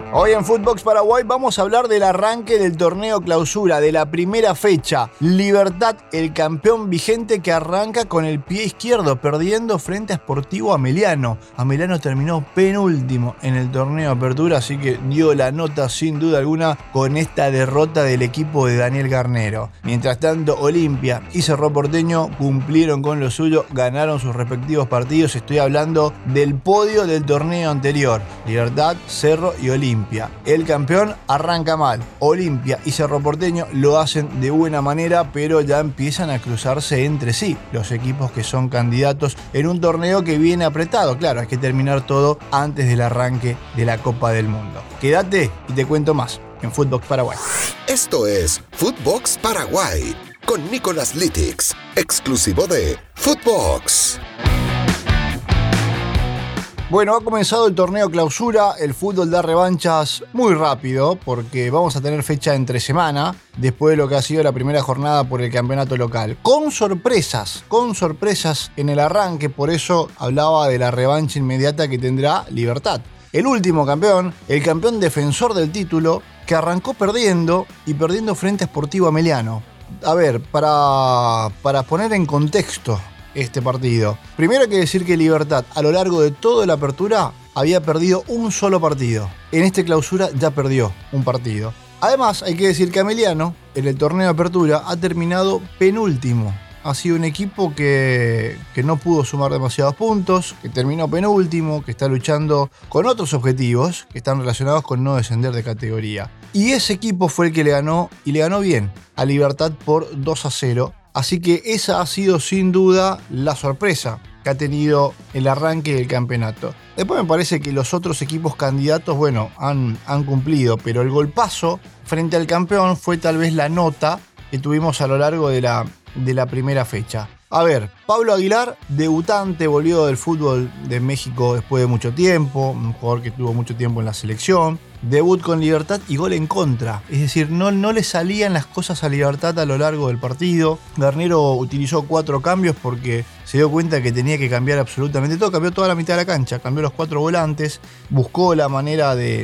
Hoy en Footbox Paraguay vamos a hablar del arranque del torneo clausura, de la primera fecha. Libertad, el campeón vigente que arranca con el pie izquierdo, perdiendo frente a Sportivo Ameliano. Ameliano terminó penúltimo en el torneo apertura, así que dio la nota sin duda alguna con esta derrota del equipo de Daniel Garnero. Mientras tanto, Olimpia y Cerro Porteño cumplieron con lo suyo, ganaron sus respectivos partidos. Estoy hablando del podio del torneo anterior. Libertad, Cerro y Olimpia. El campeón arranca mal. Olimpia y Cerro Porteño lo hacen de buena manera, pero ya empiezan a cruzarse entre sí los equipos que son candidatos en un torneo que viene apretado. Claro, hay que terminar todo antes del arranque de la Copa del Mundo. Quédate y te cuento más en Footbox Paraguay. Esto es Footbox Paraguay con Nicolás Litix, exclusivo de Footbox. Bueno, ha comenzado el torneo clausura, el fútbol da revanchas muy rápido porque vamos a tener fecha entre semana después de lo que ha sido la primera jornada por el campeonato local. Con sorpresas en el arranque, por eso hablaba de la revancha inmediata que tendrá Libertad. El último campeón, el campeón defensor del título, que arrancó perdiendo frente a Sportivo Ameliano. A ver, para poner en contexto este partido. Primero hay que decir que Libertad a lo largo de toda la apertura había perdido un solo partido. En este clausura ya perdió un partido. Además hay que decir que Ameliano en el torneo de apertura ha terminado penúltimo. Ha sido un equipo que no pudo sumar demasiados puntos, que terminó penúltimo, que está luchando con otros objetivos que están relacionados con no descender de categoría. Y ese equipo fue el que le ganó, y le ganó bien, a Libertad por 2-0. Así que esa ha sido sin duda la sorpresa que ha tenido el arranque del campeonato. Después me parece que los otros equipos candidatos, bueno, han cumplido, pero el golpazo frente al campeón fue tal vez la nota que tuvimos a lo largo de la primera fecha. A ver, Pablo Aguilar, debutante, volvió del fútbol de México después de mucho tiempo, un jugador que tuvo mucho tiempo en la selección. Debut con Libertad y gol en contra. Es decir, no le salían las cosas a Libertad a lo largo del partido. Garnero utilizó 4 cambios porque se dio cuenta que tenía que cambiar absolutamente todo. Cambió toda la mitad de la cancha, cambió los 4 volantes, buscó la manera de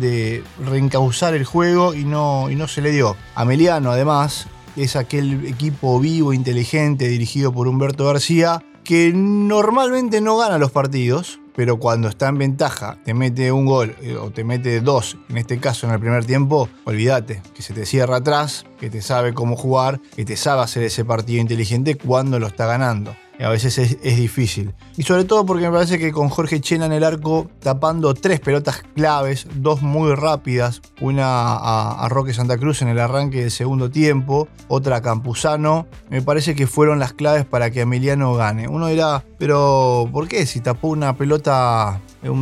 reencauzar el juego y no se le dio. Ameliano, además, es aquel equipo vivo, inteligente, dirigido por Humberto García, que normalmente no gana los partidos, pero cuando está en ventaja, te mete un gol o te mete 2, en este caso en el primer tiempo, olvídate, que se te cierra atrás, que te sabe cómo jugar, que te sabe hacer ese partido inteligente cuando lo está ganando. Y a veces es difícil. Y sobre todo porque me parece que con Jorge Chena en el arco, tapando 3 pelotas claves, 2 muy rápidas, una a Roque Santa Cruz en el arranque del segundo tiempo, otra a Campuzano, me parece que fueron las claves para que Ameliano gane. Uno dirá, pero ¿por qué? Si tapó una pelota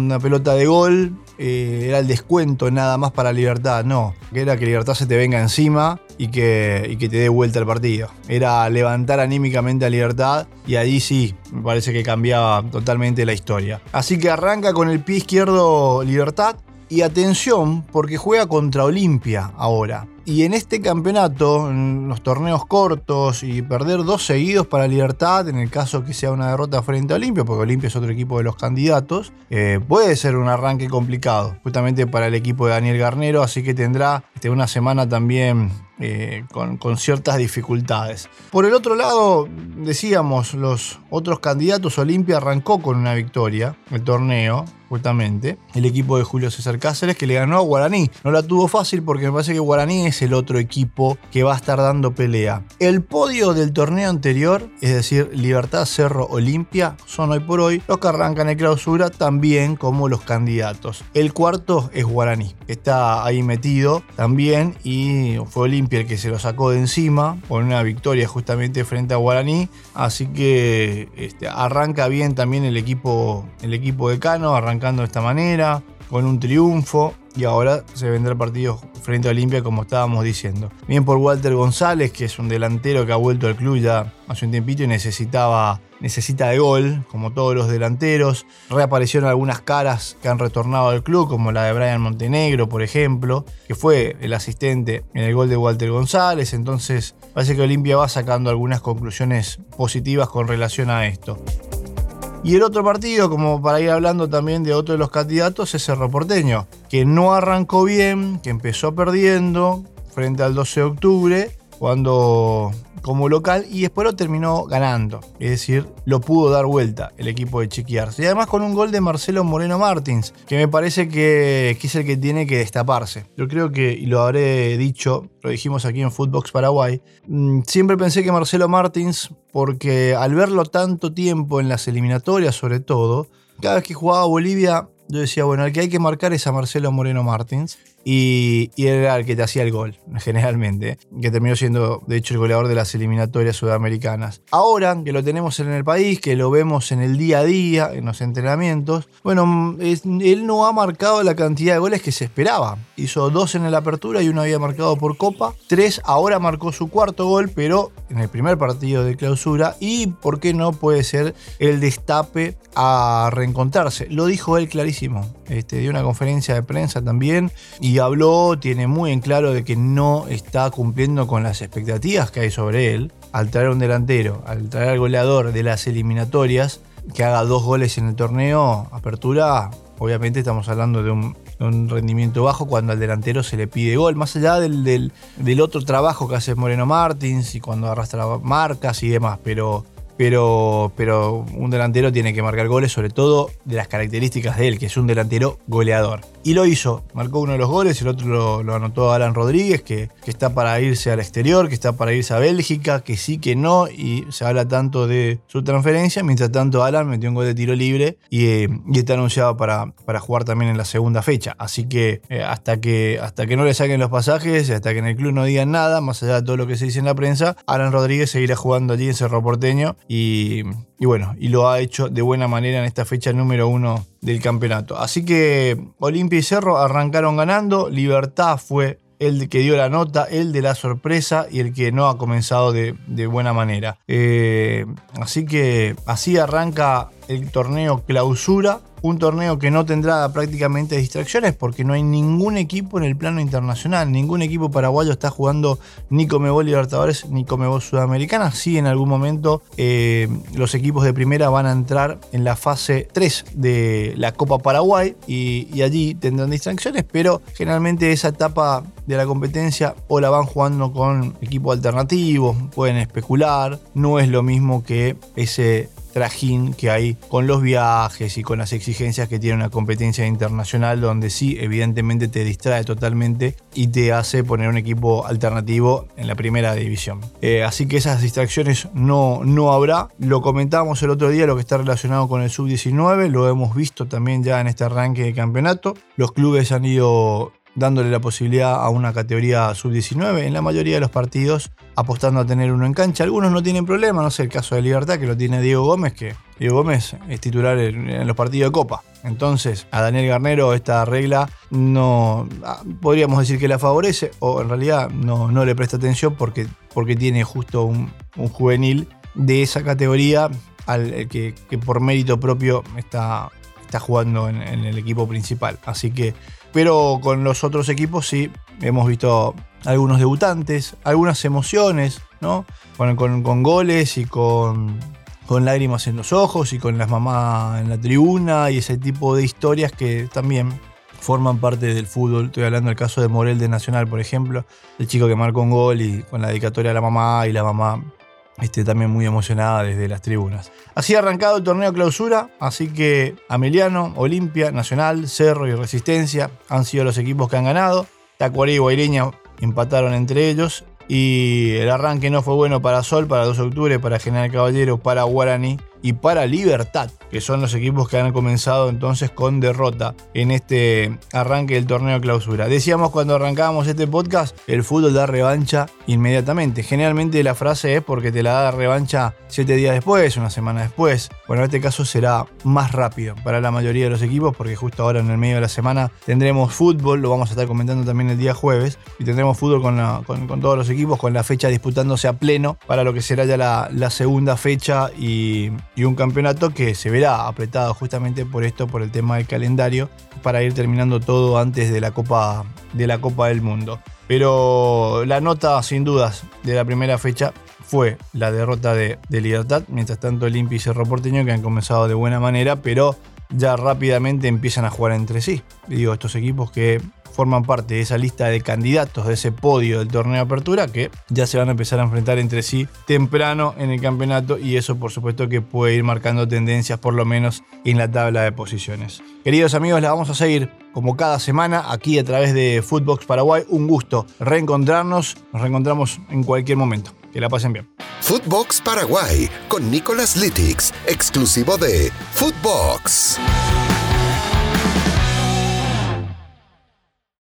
de gol, era el descuento nada más para Libertad. No, que era que Libertad se te venga encima y que te dé vuelta el partido. Era levantar anímicamente a Libertad y ahí sí, me parece que cambiaba totalmente la historia. Así que arranca con el pie izquierdo Libertad y atención porque juega contra Olimpia ahora. Y en este campeonato, en los torneos cortos y perder 2 seguidos para Libertad, en el caso que sea una derrota frente a Olimpia, porque Olimpia es otro equipo de los candidatos, puede ser un arranque complicado, justamente para el equipo de Daniel Garnero, así que tendrá una semana también con ciertas dificultades. Por el otro lado, decíamos, los otros candidatos, Olimpia arrancó con una victoria, el torneo, justamente, el equipo de Julio César Cáceres, que le ganó a Guaraní. No la tuvo fácil porque me parece que Guaraní es el otro equipo que va a estar dando pelea. El podio del torneo anterior, es decir, Libertad, Cerro, Olimpia, son hoy por hoy los que arrancan en clausura también como los candidatos. El cuarto es Guaraní, que está ahí metido también, y fue Olimpia el que se lo sacó de encima con una victoria justamente frente a Guaraní. Así que arranca bien también el equipo de Cano, arrancando de esta manera, con un triunfo. Y ahora se vendrá el partido frente a Olimpia, como estábamos diciendo. Bien por Walter González, que es un delantero que ha vuelto al club ya hace un tiempito y necesita de gol, como todos los delanteros. Reaparecieron algunas caras que han retornado al club, como la de Brian Montenegro, por ejemplo, que fue el asistente en el gol de Walter González. Entonces parece que Olimpia va sacando algunas conclusiones positivas con relación a esto. Y el otro partido, como para ir hablando también de otro de los candidatos, es Cerro Porteño, que no arrancó bien, que empezó perdiendo frente al 12 de octubre, cuando como local, y después lo terminó ganando. Es decir, lo pudo dar vuelta el equipo de Chiqui Arce. Y además con un gol de Marcelo Moreno Martins, que me parece que es el que tiene que destaparse. Yo creo que, y lo habré dicho, lo dijimos aquí en Footbox Paraguay, siempre pensé que Marcelo Martins, porque al verlo tanto tiempo en las eliminatorias sobre todo, cada vez que jugaba Bolivia, yo decía, bueno, el que hay que marcar es a Marcelo Moreno Martins. Y era el que te hacía el gol, generalmente, que terminó siendo, de hecho, el goleador de las eliminatorias sudamericanas. Ahora que lo tenemos en el país, que lo vemos en el día a día, en los entrenamientos, bueno, él no ha marcado la cantidad de goles que se esperaba. Hizo 2 en la apertura y 1 había marcado por Copa. 3, ahora marcó su 4º gol, pero en el primer partido de clausura. Y, ¿por qué no puede ser el destape a reencontrarse? Lo dijo él clarísimo. Dio una conferencia de prensa también y habló, tiene muy en claro de que no está cumpliendo con las expectativas que hay sobre él al traer un delantero, al traer al goleador de las eliminatorias que haga 2 goles en el torneo apertura. Obviamente estamos hablando de un rendimiento bajo cuando al delantero se le pide gol, más allá del otro trabajo que hace Moreno Martins y cuando arrastra marcas y demás, pero un delantero tiene que marcar goles, sobre todo de las características de él, que es un delantero goleador. Y lo hizo, marcó uno de los goles, el otro lo anotó Alan Rodríguez, que está para irse al exterior, que está para irse a Bélgica, que sí, que no, y se habla tanto de su transferencia. Mientras tanto, Alan metió un gol de tiro libre y está anunciado para jugar también en la segunda fecha. Así que hasta que no le saquen los pasajes, hasta que en el club no digan nada, más allá de todo lo que se dice en la prensa, Alan Rodríguez seguirá jugando allí en Cerro Porteño. Y bueno, y lo ha hecho de buena manera en esta fecha número 1 del campeonato. Así que Olimpia y Cerro arrancaron ganando. Libertad fue el que dio la nota, el de la sorpresa y el que no ha comenzado de buena manera. Así que así arranca el torneo clausura. Un torneo que no tendrá prácticamente distracciones porque no hay ningún equipo en el plano internacional. Ningún equipo paraguayo está jugando ni Conmebol Libertadores ni Conmebol Sudamericana. Sí, en algún momento los equipos de primera van a entrar en la fase 3 de la Copa Paraguay y allí tendrán distracciones, pero generalmente esa etapa de la competencia o la van jugando con equipos alternativos, pueden especular. No es lo mismo que ese trajín que hay con los viajes y con las exigencias que tiene una competencia internacional, donde sí, evidentemente te distrae totalmente y te hace poner un equipo alternativo en la primera división. Así que esas distracciones no habrá. Lo comentábamos el otro día, lo que está relacionado con el sub-19, lo hemos visto también ya en este arranque de campeonato. Los clubes han ido dándole la posibilidad a una categoría sub-19 en la mayoría de los partidos, apostando a tener uno en cancha. Algunos no tienen problema, no sé, el caso de Libertad, que lo tiene Diego Gómez, que Diego Gómez es titular en los partidos de Copa. Entonces, a Daniel Garnero esta regla no podríamos decir que la favorece, o en realidad no le presta atención porque tiene justo un juvenil de esa categoría al que por mérito propio está jugando en el equipo principal. Así que, pero con los otros equipos sí hemos visto algunos debutantes, algunas emociones, ¿no? Con goles y con lágrimas en los ojos y con las mamás en la tribuna y ese tipo de historias que también forman parte del fútbol. Estoy hablando del caso de Morel de Nacional, por ejemplo, el chico que marcó un gol y con la dedicatoria a la mamá y la mamá también muy emocionada desde las tribunas. Así ha arrancado el torneo clausura, así que Ameliano, Olimpia, Nacional, Cerro y Resistencia han sido los equipos que han ganado. Tacuarí y Guaireña empataron entre ellos y el arranque no fue bueno para Sol, para 2 de octubre, para General Caballero, para Guaraní y para Libertad, que son los equipos que han comenzado entonces con derrota en este arranque del torneo clausura. Decíamos cuando arrancábamos este podcast, el fútbol da revancha inmediatamente. Generalmente la frase es porque te la da revancha 7 días después, una semana después. Bueno, en este caso será más rápido para la mayoría de los equipos porque justo ahora en el medio de la semana tendremos fútbol, lo vamos a estar comentando también el día jueves, y tendremos fútbol con todos los equipos, con la fecha disputándose a pleno para lo que será ya la segunda fecha y un campeonato que se verá apretado justamente por esto, por el tema del calendario, para ir terminando todo antes de la Copa del Mundo. Pero la nota, sin dudas, de la primera fecha fue la derrota de Libertad. Mientras tanto, Olimpia y Cerro Porteño, que han comenzado de buena manera, pero ya rápidamente empiezan a jugar entre sí. Y digo, estos equipos que forman parte de esa lista de candidatos, de ese podio del torneo de apertura, que ya se van a empezar a enfrentar entre sí temprano en el campeonato, y eso por supuesto que puede ir marcando tendencias, por lo menos en la tabla de posiciones. Queridos amigos, la vamos a seguir como cada semana aquí a través de Footbox Paraguay. Un gusto reencontrarnos, nos reencontramos en cualquier momento. Que la pasen bien. Footbox Paraguay con Nicolas Litix, exclusivo de Footbox.